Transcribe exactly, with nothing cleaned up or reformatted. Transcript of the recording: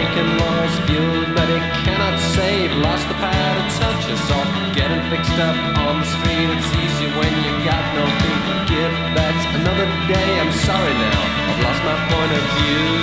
breaking laws, fueled but it cannot save. Lost the power to touch us all. Getting fixed up on the street, it's easy when you got no feet. Forgive, that's another day. I'm sorry now, I've lost my point of view.